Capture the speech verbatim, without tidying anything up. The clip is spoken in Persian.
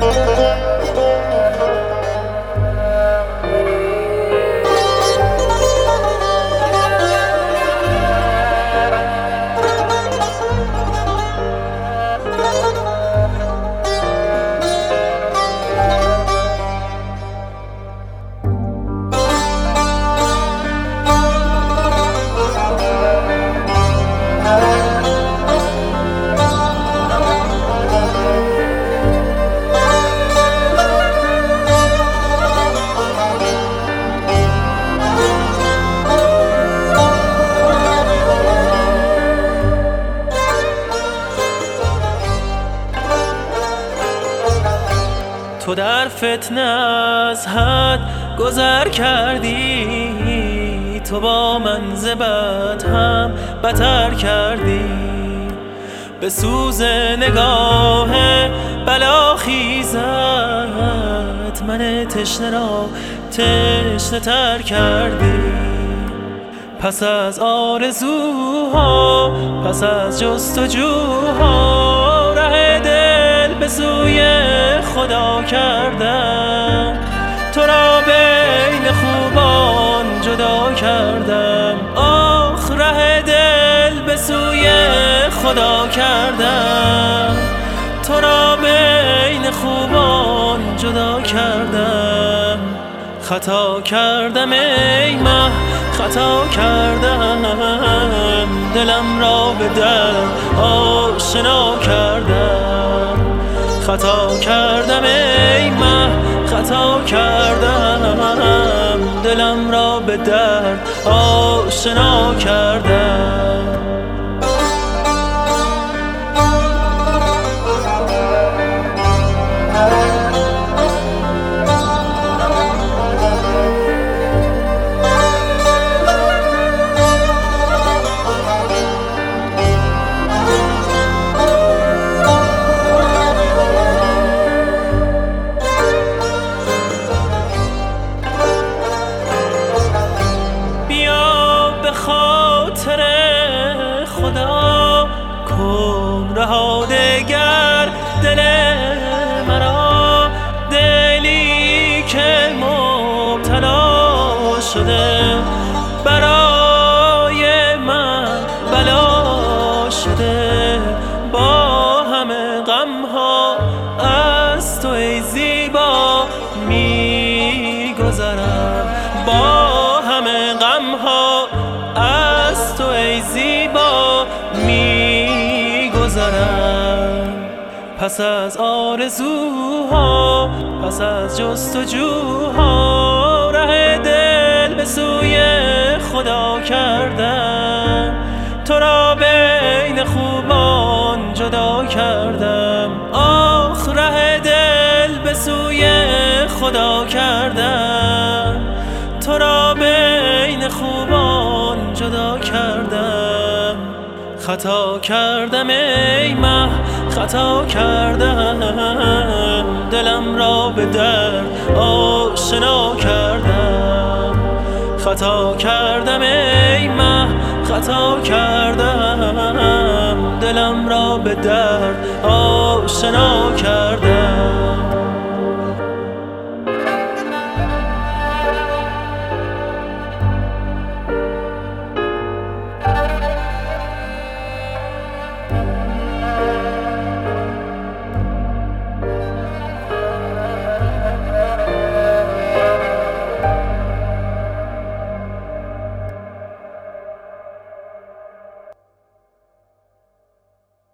تو در فتنه از حد گذر کردی، تو با من ز بد هم بتر کردی. به سوز نگاه بلاخیزت من تشنه را تشنه تر کردی. پس از آرزوها، پس از جستجوها، ره دل به سوی خدا کردم. تو را بین خوبان جدا کردم. آخ ره دل به سوی خدا کردم. تو را بین خوبان جدا کردم. خطا کردم ای مه، خطا کردم. دلم را به درد آشنا کردم. خطا کردم ای مه، خطا کردم. دلم را به درد آشنا کردم. خدا کن رها دگر دل مرا، دلی که مبتلا شده برای من بلا شده. با همه غم ها از تو ای زیبا می گذرم. با همه غم ها از تو ای زیبا می گذرم. پس از آرزوها، پس از جستجوها، ره دل به سوی خدا کردم. تو را بین خوبان جدا کردم. آخ ره دل به سوی خدا کردم. تو را بین خوبان جدا کردم. خطا کردم ای مه، خطا کردم. دلم را به درد آشنا کردم. خطا کردم ای مه، خطا کردم. دلم را به درد آشنا کردم.